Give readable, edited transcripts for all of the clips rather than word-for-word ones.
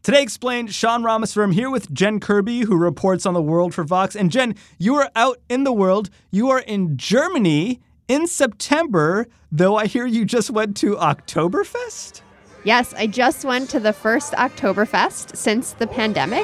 Today Explained, Sean Ramaswamy here with Jen Kirby, who reports on the world for Vox. And Jen, you are out in the world. You are in Germany in September, though I hear you just went to Oktoberfest? Yes, I just went to the first Oktoberfest since the pandemic.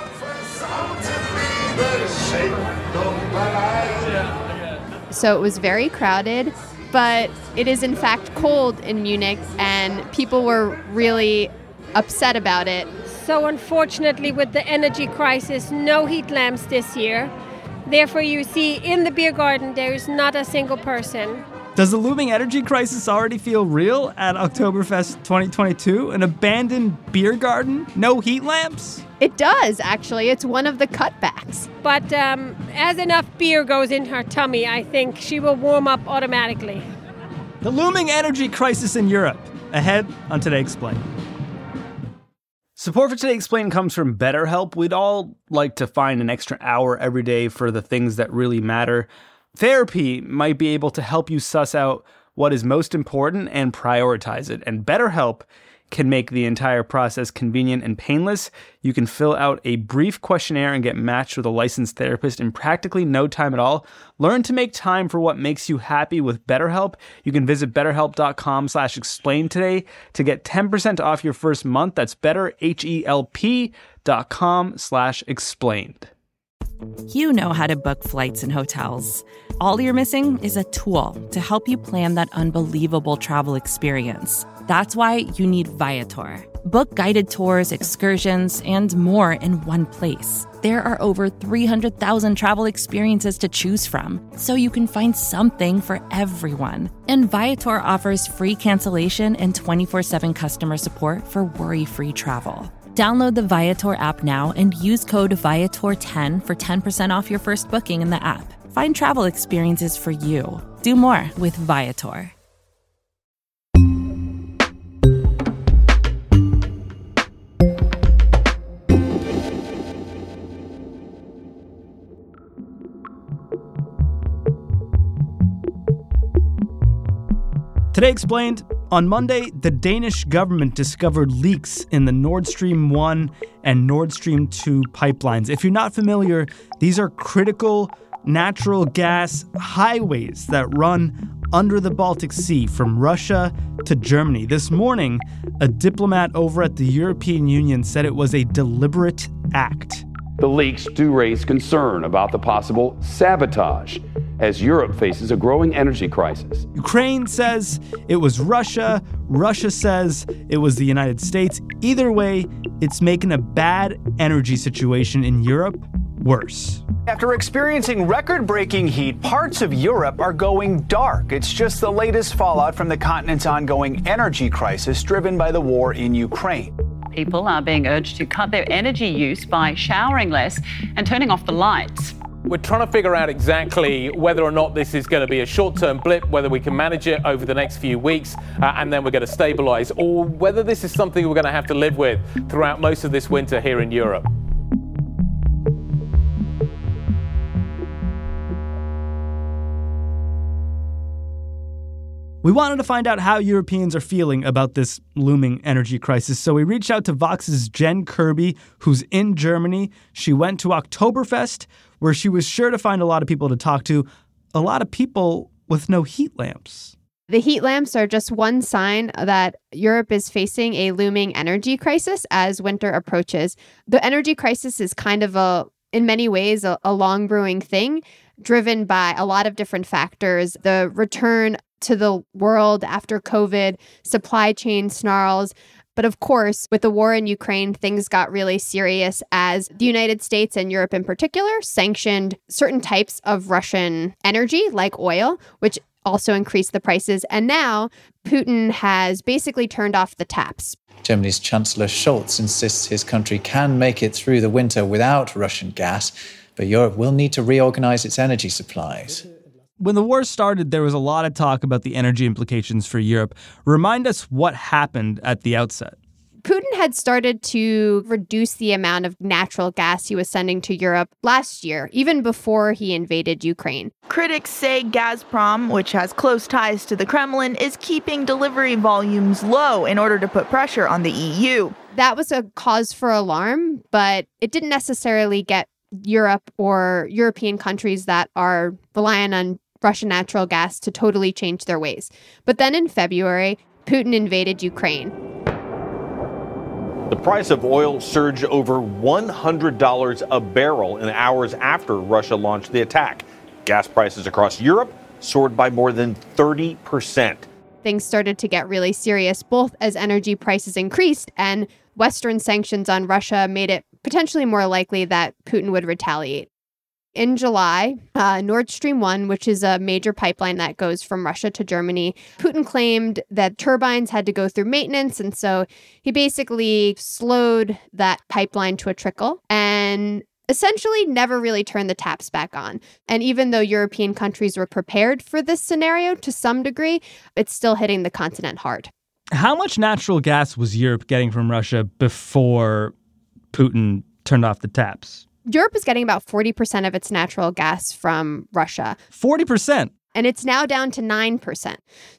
So it was very crowded, but it is in fact cold in Munich, and people were really upset about it. So unfortunately, with the energy crisis, no heat lamps this year. Therefore, you see in the beer garden, there is not a single person. Does the looming energy crisis already feel real at Oktoberfest 2022? An abandoned beer garden? No heat lamps? It does, actually. It's one of the cutbacks. But as enough beer goes in her tummy, I think she will warm up automatically. The looming energy crisis in Europe. Ahead on Today Explained. Support for Today Explained comes from BetterHelp. We'd all like to find an extra hour every day for the things that really matter. Therapy might be able to help you suss out what is most important and prioritize it. And BetterHelp can make the entire process convenient and painless. You can fill out a brief questionnaire and get matched with a licensed therapist in practically no time at all. Learn to make time for what makes you happy with BetterHelp. You can visit betterhelp.com /explain today to get 10% off your first month. That's betterhelp.com /explained. You know how to book flights and hotels. All you're missing is a tool to help you plan that unbelievable travel experience. That's why you need Viator. Book guided tours, excursions, and more in one place. There are over 300,000 travel experiences to choose from, so you can find something for everyone. And Viator offers free cancellation and 24/7 customer support for worry-free travel. Download the Viator app now and use code Viator10 for 10% off your first booking in the app. Find travel experiences for you. Do more with Viator. Today Explained. On Monday, the Danish government discovered leaks in the Nord Stream 1 and Nord Stream 2 pipelines. If you're not familiar, these are critical natural gas highways that run under the Baltic Sea from Russia to Germany. This morning, a diplomat over at the European Union said it was a deliberate act. The leaks do raise concern about the possible sabotage as Europe faces a growing energy crisis. Ukraine says it was Russia. Russia says it was the United States. Either way, it's making a bad energy situation in Europe worse. After experiencing record-breaking heat, parts of Europe are going dark. It's just the latest fallout from the continent's ongoing energy crisis driven by the war in Ukraine. People are being urged to cut their energy use by showering less and turning off the lights. We're trying to figure out exactly whether or not this is going to be a short-term blip, whether we can manage it over the next few weeks, and then we're going to stabilize, or whether this is something we're going to have to live with throughout most of this winter here in Europe. We wanted to find out how Europeans are feeling about this looming energy crisis, so we reached out to Vox's Jen Kirby, who's in Germany. She went to Oktoberfest, where she was sure to find a lot of people to talk to, a lot of people with no heat lamps. The heat lamps are just one sign that Europe is facing a looming energy crisis as winter approaches. The energy crisis is kind of in many ways, a long brewing thing, driven by a lot of different factors. The return to the world after COVID, supply chain snarls. But of course, with the war in Ukraine, things got really serious as the United States and Europe in particular sanctioned certain types of Russian energy, like oil, which also increased the prices. And now Putin has basically turned off the taps. Germany's Chancellor Scholz insists his country can make it through the winter without Russian gas, but Europe will need to reorganize its energy supplies. When the war started, there was a lot of talk about the energy implications for Europe. Remind us what happened at the outset. Putin had started to reduce the amount of natural gas he was sending to Europe last year, even before he invaded Ukraine. Critics say Gazprom, which has close ties to the Kremlin, is keeping delivery volumes low in order to put pressure on the EU. that was a cause for alarm, but it didn't necessarily get Europe or European countries that are reliant on Russian natural gas to totally change their ways. But then in February, Putin invaded Ukraine. The price of oil surged over $100 a barrel in hours after Russia launched the attack. Gas prices across Europe soared by more than 30%. Things started to get really serious, both as energy prices increased and Western sanctions on Russia made it potentially more likely that Putin would retaliate. In July, Nord Stream 1, which is a major pipeline that goes from Russia to Germany, Putin claimed that turbines had to go through maintenance. And so he basically slowed that pipeline to a trickle and essentially never really turned the taps back on. And even though European countries were prepared for this scenario to some degree, it's still hitting the continent hard. How much natural gas was Europe getting from Russia before Putin turned off the taps? Europe is getting about 40% of its natural gas from Russia. 40%? And it's now down to 9%.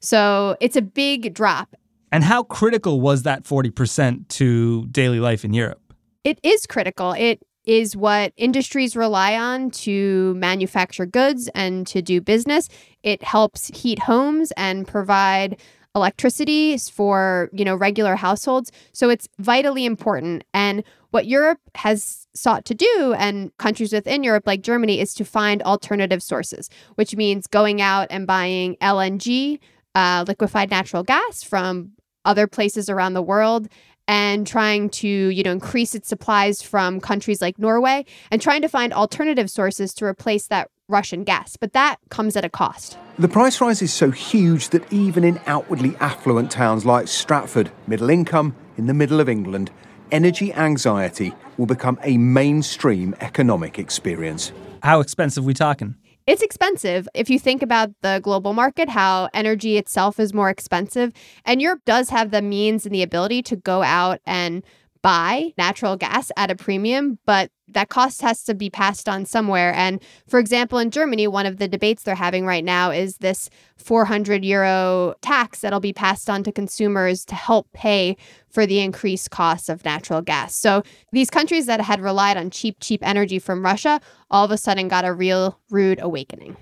So it's a big drop. And how critical was that 40% to daily life in Europe? It is critical. It is what industries rely on to manufacture goods and to do business. It helps heat homes and provide electricity for, regular households. So it's vitally important. And what Europe has sought to do, and countries within Europe like Germany, is to find alternative sources, which means going out and buying LNG, liquefied natural gas, from other places around the world, and trying to, increase its supplies from countries like Norway, and trying to find alternative sources to replace that Russian gas. But that comes at a cost. The price rise is so huge that even in outwardly affluent towns like Stratford, middle income, in the middle of England, energy anxiety will become a mainstream economic experience. How expensive are we talking? It's expensive. If you think about the global market, how energy itself is more expensive, and Europe does have the means and the ability to go out and buy natural gas at a premium, but that cost has to be passed on somewhere. And for example, in Germany, one of the debates they're having right now is this 400 euro tax that'll be passed on to consumers to help pay for the increased costs of natural gas. So these countries that had relied on cheap energy from Russia all of a sudden got a real rude awakening.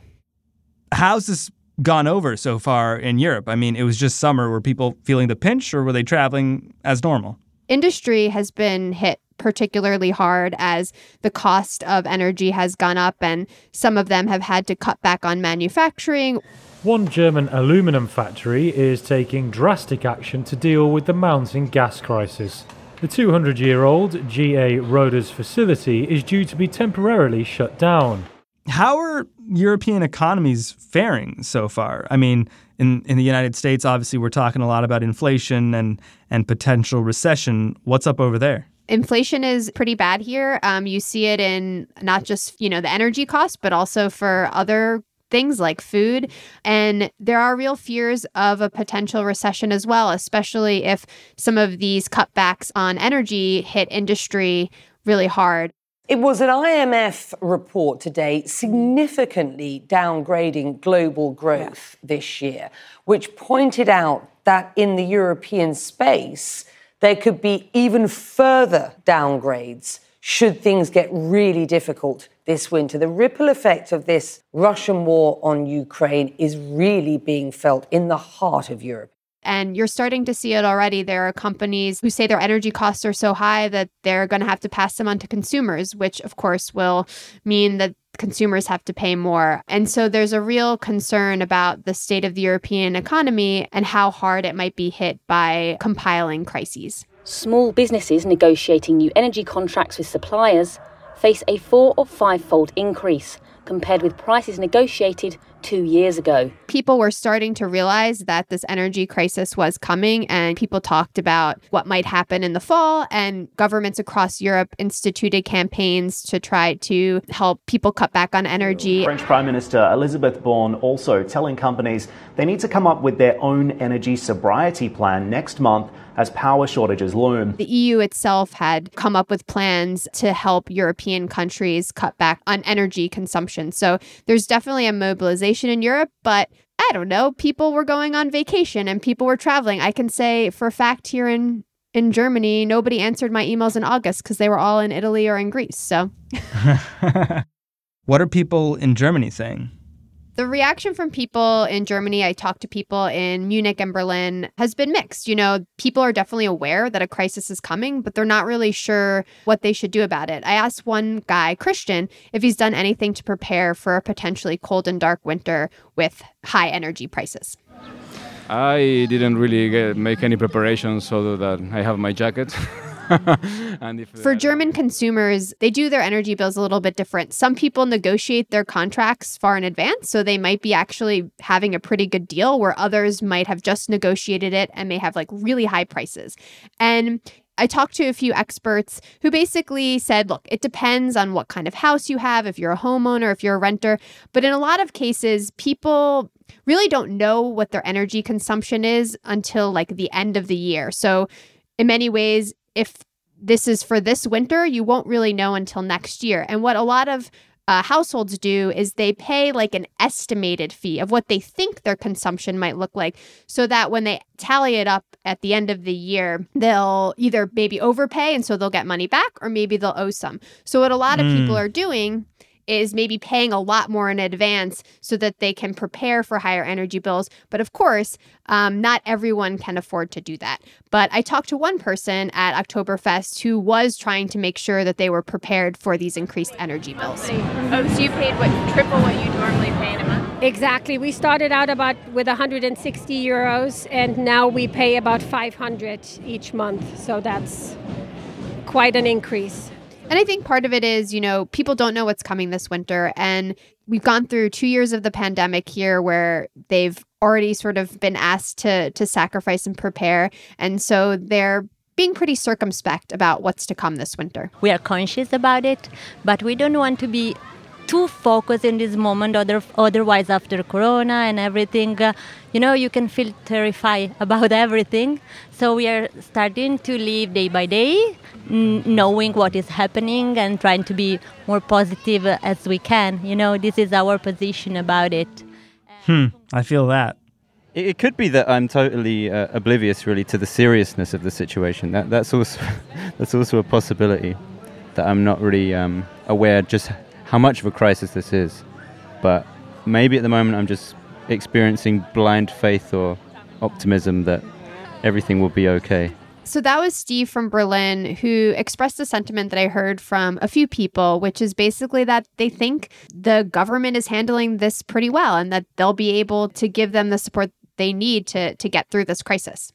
How's this gone over so far in Europe? I mean, it was just summer. Were people feeling the pinch, or were they traveling as normal? Industry has been hit particularly hard as the cost of energy has gone up, and some of them have had to cut back on manufacturing. One German aluminum factory is taking drastic action to deal with the mounting gas crisis. The 200-year-old GA Roders facility is due to be temporarily shut down. How are European economies faring so far? I mean, in the United States, obviously, we're talking a lot about inflation and potential recession. What's up over there? Inflation is pretty bad here. You see it in not just, the energy costs, but also for other things like food. And there are real fears of a potential recession as well, especially if some of these cutbacks on energy hit industry really hard. It was an IMF report today significantly downgrading global growth this year, which pointed out that in the European space, there could be even further downgrades should things get really difficult this winter. The ripple effect of this Russian war on Ukraine is really being felt in the heart of Europe. And you're starting to see it already. There are companies who say their energy costs are so high that they're going to have to pass them on to consumers, which of course will mean that consumers have to pay more. And so there's a real concern about the state of the European economy and how hard it might be hit by compiling crises. Small businesses negotiating new energy contracts with suppliers face a 4- or 5-fold increase compared with prices negotiated 2 years ago. People were starting to realize that this energy crisis was coming, and people talked about what might happen in the fall, and governments across Europe instituted campaigns to try to help people cut back on energy. French Prime Minister Elisabeth Borne also telling companies they need to come up with their own energy sobriety plan next month as power shortages loom. The EU itself had come up with plans to help European countries cut back on energy consumption. So there's definitely a mobilization in Europe, but I don't know, people were going on vacation and people were traveling. I can say for a fact here in in Germany, nobody answered my emails in August because they were all in Italy or in Greece. So what are people in Germany saying? The reaction from people in Germany, I talked to people in Munich and Berlin, has been mixed. You know, people are definitely aware that a crisis is coming, but they're not really sure what they should do about it. I asked one guy, Christian, if he's done anything to prepare for a potentially cold and dark winter with high energy prices. I didn't really make any preparations other than I have my jacket. For German consumers, they do their energy bills a little bit different. Some people negotiate their contracts far in advance, so they might be actually having a pretty good deal, where others might have just negotiated it and may have like really high prices. And I talked to a few experts who basically said, look, it depends on what kind of house you have, if you're a homeowner, if you're a renter. But in a lot of cases, people really don't know what their energy consumption is until like the end of the year. So in many ways, if this is for this winter, you won't really know until next year. And what a lot of households do is they pay like an estimated fee of what they think their consumption might look like, so that when they tally it up at the end of the year, they'll either maybe overpay and so they'll get money back, or maybe they'll owe some. So what a lot of people are doing is maybe paying a lot more in advance so that they can prepare for higher energy bills. But of course, not everyone can afford to do that. But I talked to one person at Oktoberfest who was trying to make sure that they were prepared for these increased energy bills. Oh, so you paid triple what you normally pay in a month? Exactly. We started out with 160 euros, and now we pay about 500 each month. So that's quite an increase. And I think part of it is, you know, people don't know what's coming this winter. And we've gone through 2 years of the pandemic here where they've already sort of been asked to sacrifice and prepare. And so they're being pretty circumspect about what's to come this winter. We are conscious about it, but we don't want to be too focused in this moment. Otherwise, after Corona and everything, you can feel terrified about everything. So we are starting to live day by day, knowing what is happening and trying to be more positive as we can. This is our position about it. I feel that. It could be that I'm totally oblivious, really, to the seriousness of the situation. That's also a possibility, that I'm not really aware just how much of a crisis this is. But maybe at the moment I'm just experiencing blind faith or optimism that everything will be okay. So that was Steve from Berlin, who expressed the sentiment that I heard from a few people, which is basically that they think the government is handling this pretty well and that they'll be able to give them the support they need to get through this crisis.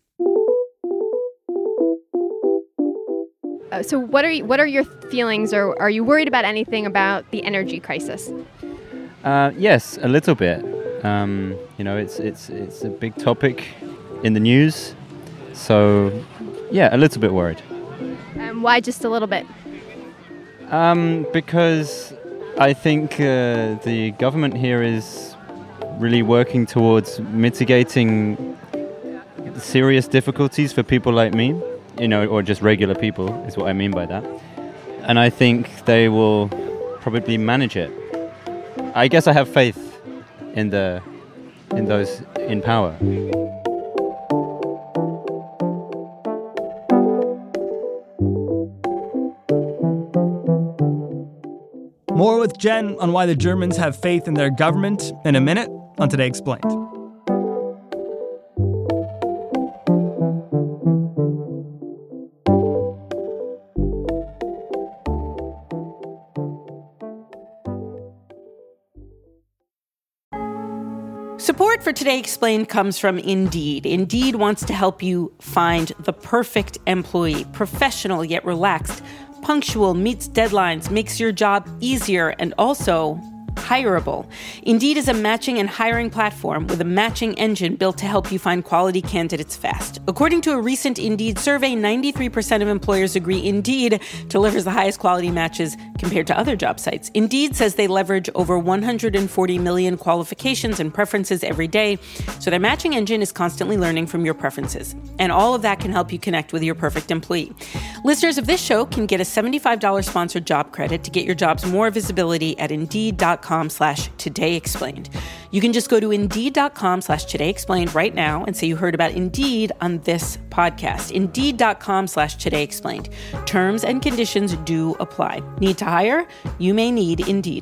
So what are your feelings, or are you worried about anything about the energy crisis? Yes, a little bit. It's a big topic in the news. So, yeah, a little bit worried. Why just a little bit? Because I think the government here is really working towards mitigating serious difficulties for people like me, or just regular people, is what I mean by that. And I think they will probably manage it. I guess I have faith in those in power. More with Jen on why the Germans have faith in their government in a minute on Today Explained. Support for Today Explained comes from Indeed. Indeed wants to help you find the perfect employee, professional yet relaxed, punctual, meets deadlines, makes your job easier, and also hireable. Indeed is a matching and hiring platform with a matching engine built to help you find quality candidates fast. According to a recent Indeed survey, 93% of employers agree Indeed delivers the highest quality matches compared to other job sites. Indeed says they leverage over 140 million qualifications and preferences every day, so their matching engine is constantly learning from your preferences. And all of that can help you connect with your perfect employee. Listeners of this show can get a $75 sponsored job credit to get your jobs more visibility at Indeed.com/todayexplained. You can just go to Indeed.com/Today Explained right now and say you heard about Indeed on this podcast. Indeed.com/Today Explained. Terms and conditions do apply. Need to hire? You may need Indeed.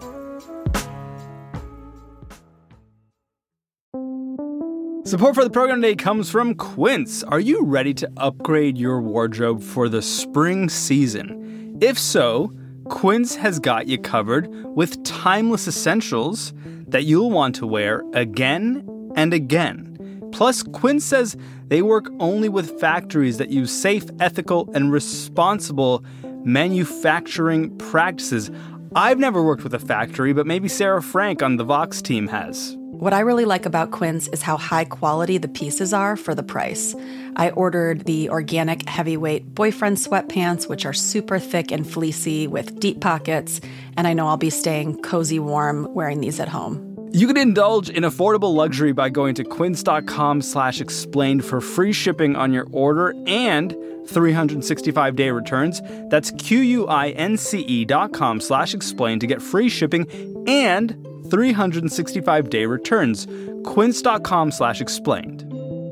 Support for the program today comes from Quince. Are you ready to upgrade your wardrobe for the spring season? If so, Quince has got you covered with timeless essentials that you'll want to wear again and again. Plus, Quince says they work only with factories that use safe, ethical, and responsible manufacturing practices. I've never worked with a factory, but maybe Sarah Frank on the Vox team has. What I really like about Quince is how high quality the pieces are for the price. I ordered the organic heavyweight boyfriend sweatpants, which are super thick and fleecy with deep pockets, and I know I'll be staying cozy warm wearing these at home. You can indulge in affordable luxury by going to quince.com/explained for free shipping on your order and 365-day returns. That's QUINCE.com/explained to get free shipping and 365-day returns. Quince.com/explained.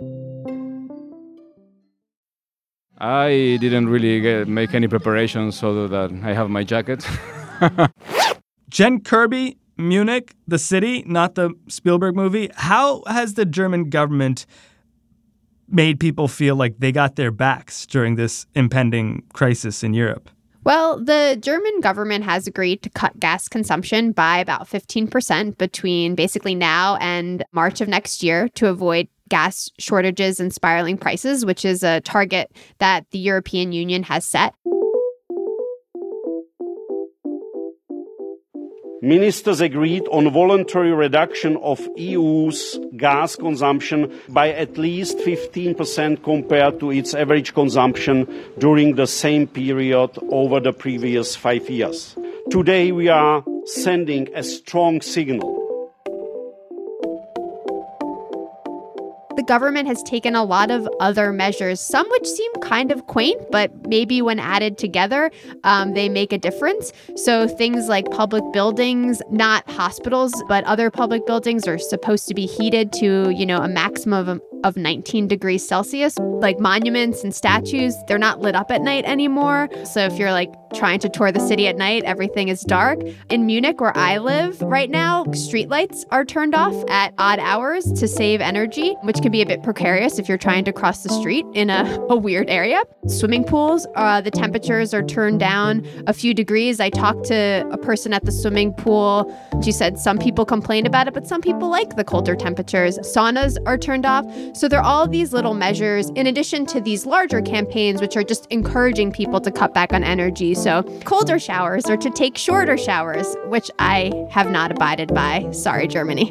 I didn't really make any preparations other than I have my jacket. Jen Kirby, Munich, the city, not the Spielberg movie. How has the German government made people feel like they got their backs during this impending crisis in Europe? Well, the German government has agreed to cut gas consumption by about 15% between basically now and March of next year to avoid gas shortages and spiraling prices, which is a target that the European Union has set. Ministers agreed on voluntary reduction of EU's gas consumption by at least 15% compared to its average consumption during the same period over the previous 5 years. Today we are sending a strong signal. The government has taken a lot of other measures, some which seem kind of quaint, but maybe when added together, they make a difference. So things like public buildings, not hospitals, but other public buildings are supposed to be heated to, a maximum of 19 degrees Celsius. Like monuments and statues, they're not lit up at night anymore. So if you're trying to tour the city at night, everything is dark. In Munich, where I live right now, streetlights are turned off at odd hours to save energy, which can be a bit precarious if you're trying to cross the street in a weird area. Swimming pools, the temperatures are turned down a few degrees. I talked to a person at the swimming pool. She said some people complain about it, but some people like the colder temperatures. Saunas are turned off. So there are all these little measures in addition to these larger campaigns, which are just encouraging people to cut back on energy. So colder showers or to take shorter showers, which I have not abided by. Sorry, Germany.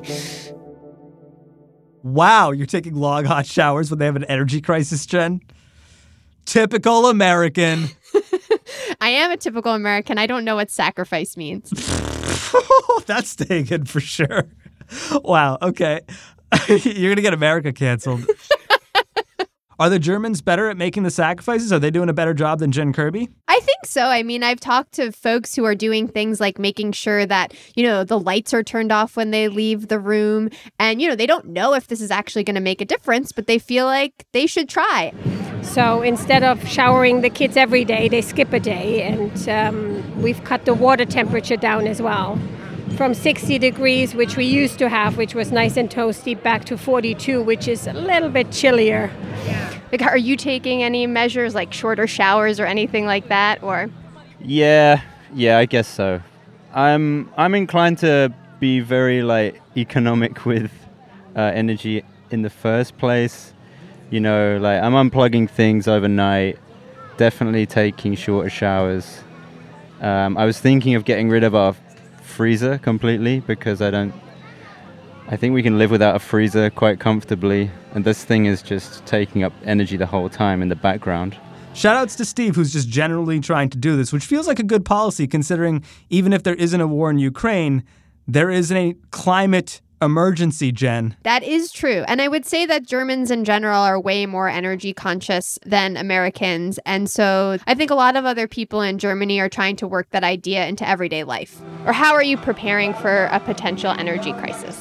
Wow, you're taking long, hot showers when they have an energy crisis, Jen? Typical American. I am a typical American. I don't know what sacrifice means. That's staying in for sure. Wow, okay. You're going to get America canceled. Are the Germans better at making the sacrifices? Are they doing a better job than Jen Kirby? I think so. I mean, I've talked to folks who are doing things like making sure that, the lights are turned off when they leave the room. And, they don't know if this is actually going to make a difference, but they feel like they should try. So instead of showering the kids every day, they skip a day. And we've cut the water temperature down as well. From 60 degrees, which we used to have, which was nice and toasty, back to 42, which is a little bit chillier. Are you taking any measures like shorter showers or anything like that, or? Yeah, I guess so. I'm inclined to be very economic with energy in the first place. I'm unplugging things overnight, definitely taking shorter showers. I was thinking of getting rid of our freezer completely because I think we can live without a freezer quite comfortably, and this thing is just taking up energy the whole time in the background. Shoutouts to Steve, who's just generally trying to do this, which feels like a good policy considering even if there isn't a war in Ukraine, there is a climate emergency, Jen. That is true. And I would say that Germans in general are way more energy conscious than Americans. And so I think a lot of other people in Germany are trying to work that idea into everyday life. Or how are you preparing for a potential energy crisis?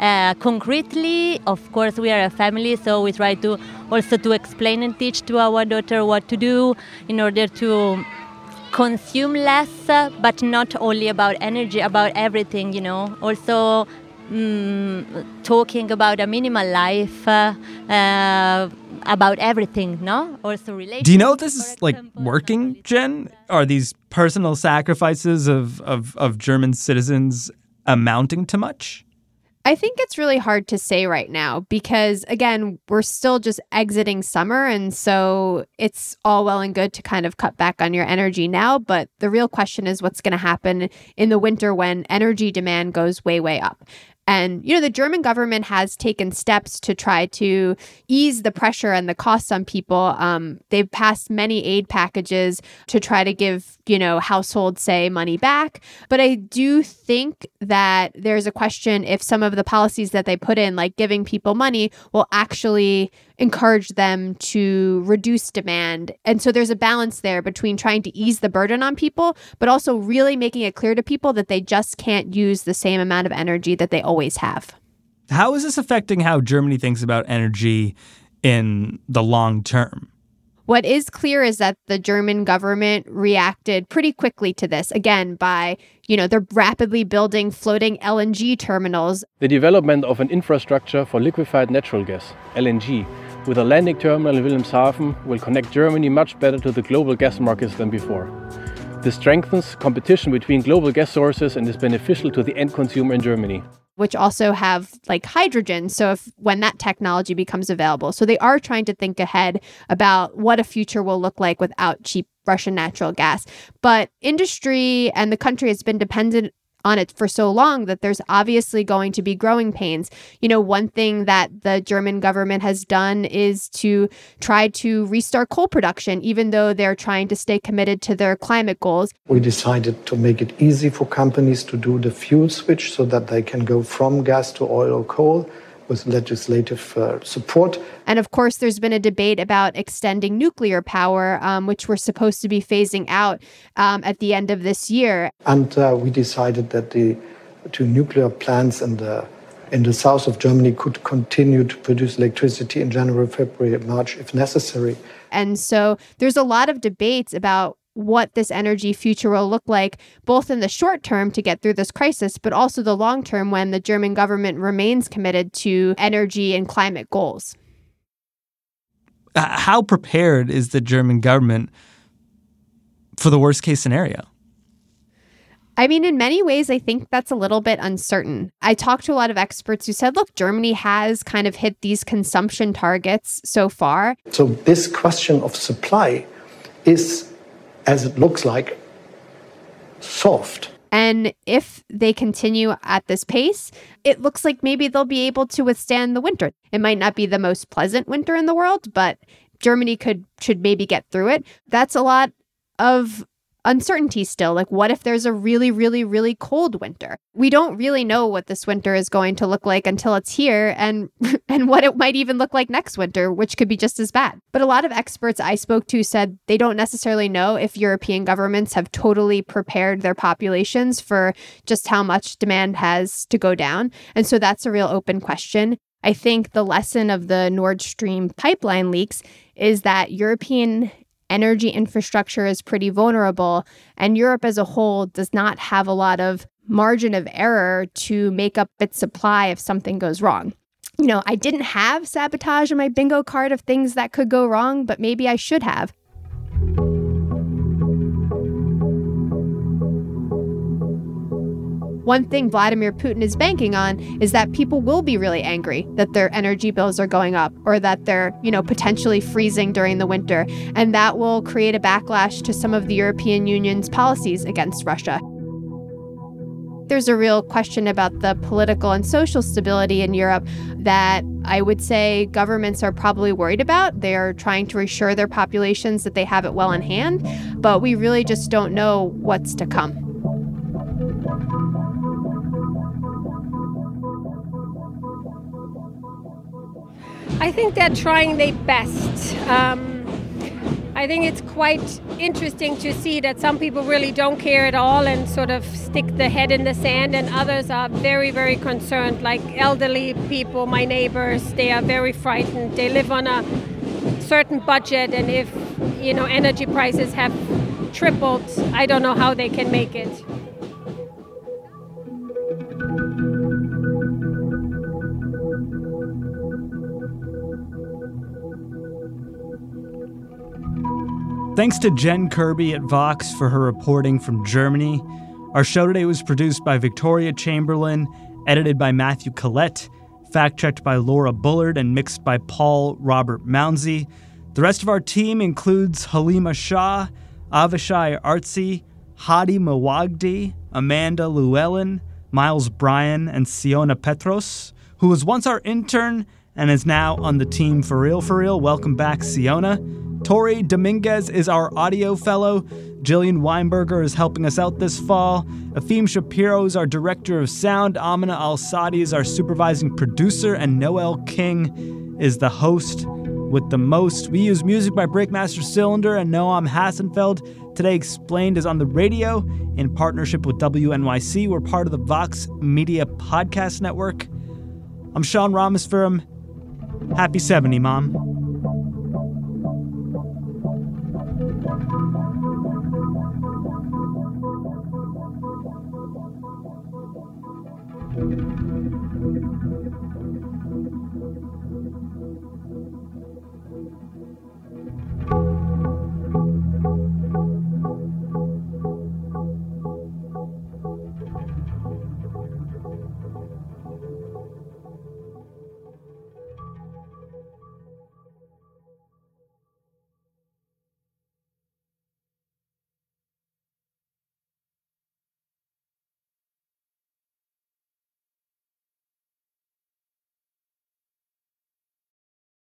concretely. Of course, we are a family, so we try to also to explain and teach to our daughter what to do in order to consume less, but not only about energy, about everything, Also talking about a minimal life, about everything, no? Also relationships. Do you know if this is working, Jen? Are these personal sacrifices of German citizens amounting to much? I think it's really hard to say right now because, again, we're still just exiting summer. And so it's all well and good to kind of cut back on your energy now. But the real question is what's going to happen in the winter when energy demand goes way, way up. And, the German government has taken steps to try to ease the pressure and the costs on people. They've passed many aid packages to try to give, households, say, money back. But I do think that there's a question if some of the policies that they put in, like giving people money, will actually encourage them to reduce demand. And so there's a balance there between trying to ease the burden on people, but also really making it clear to people that they just can't use the same amount of energy that they always have. How is this affecting how Germany thinks about energy in the long term? What is clear is that the German government reacted pretty quickly to this, again, by, they're rapidly building floating LNG terminals. The development of an infrastructure for liquefied natural gas, LNG, with a landing terminal in Wilhelmshaven will connect Germany much better to the global gas markets than before. This strengthens competition between global gas sources and is beneficial to the end consumer in Germany. Which also have hydrogen. So when that technology becomes available. So they are trying to think ahead about what a future will look like without cheap Russian natural gas. But industry and the country has been dependent on it for so long that there's obviously going to be growing pains. One thing that the German government has done is to try to restart coal production, even though they're trying to stay committed to their climate goals. We decided to make it easy for companies to do the fuel switch so that they can go from gas to oil or coal with legislative support. And of course, there's been a debate about extending nuclear power, which we're supposed to be phasing out at the end of this year. And we decided that the two nuclear plants in the south of Germany could continue to produce electricity in January, February, and March if necessary. And so there's a lot of debates about what this energy future will look like, both in the short term to get through this crisis, but also the long term when the German government remains committed to energy and climate goals. How prepared is the German government for the worst case scenario? I mean, in many ways, I think that's a little bit uncertain. I talked to a lot of experts who said, look, Germany has kind of hit these consumption targets so far. So this question of supply is, as it looks like, soft. And if they continue at this pace, it looks like maybe they'll be able to withstand the winter. It might not be the most pleasant winter in the world, but Germany should maybe get through it. That's a lot of uncertainty still. What if there's a really, really, really cold winter? We don't really know what this winter is going to look like until it's here and what it might even look like next winter, which could be just as bad. But a lot of experts I spoke to said they don't necessarily know if European governments have totally prepared their populations for just how much demand has to go down. And so that's a real open question. I think the lesson of the Nord Stream pipeline leaks is that European energy infrastructure is pretty vulnerable, and Europe as a whole does not have a lot of margin of error to make up its supply if something goes wrong. I didn't have sabotage on my bingo card of things that could go wrong, but maybe I should have. One thing Vladimir Putin is banking on is that people will be really angry that their energy bills are going up or that they're, potentially freezing during the winter. And that will create a backlash to some of the European Union's policies against Russia. There's a real question about the political and social stability in Europe that I would say governments are probably worried about. They are trying to reassure their populations that they have it well in hand, but we really just don't know what's to come. I think they're trying their best. I think it's quite interesting to see that some people really don't care at all and sort of stick the head in the sand, and others are very, very concerned, like elderly people, my neighbors. They are very frightened. They live on a certain budget, and if, energy prices have tripled, I don't know how they can make it. Thanks to Jen Kirby at Vox for her reporting from Germany. Our show today was produced by Victoria Chamberlain, edited by Matthew Collette, fact-checked by Laura Bullard, and mixed by Paul Robert Mounsey. The rest of our team includes Halima Shah, Avishai Artsy, Hadi Mawagdi, Amanda Llewellyn, Miles Bryan, and Siona Petros, who was once our intern and is now on the team for real. Welcome back, Siona. Tori Dominguez is our audio fellow. Jillian Weinberger is helping us out this fall. Afim Shapiro is our director of sound. Amina Al-Sadi is our supervising producer. And Noel King is the host with the most. We use music by Breakmaster Cylinder and Noam Hassenfeld. Today Explained is on the radio in partnership with WNYC. We're part of the Vox Media Podcast Network. I'm Sean Rameswaram. Happy 70, Mom.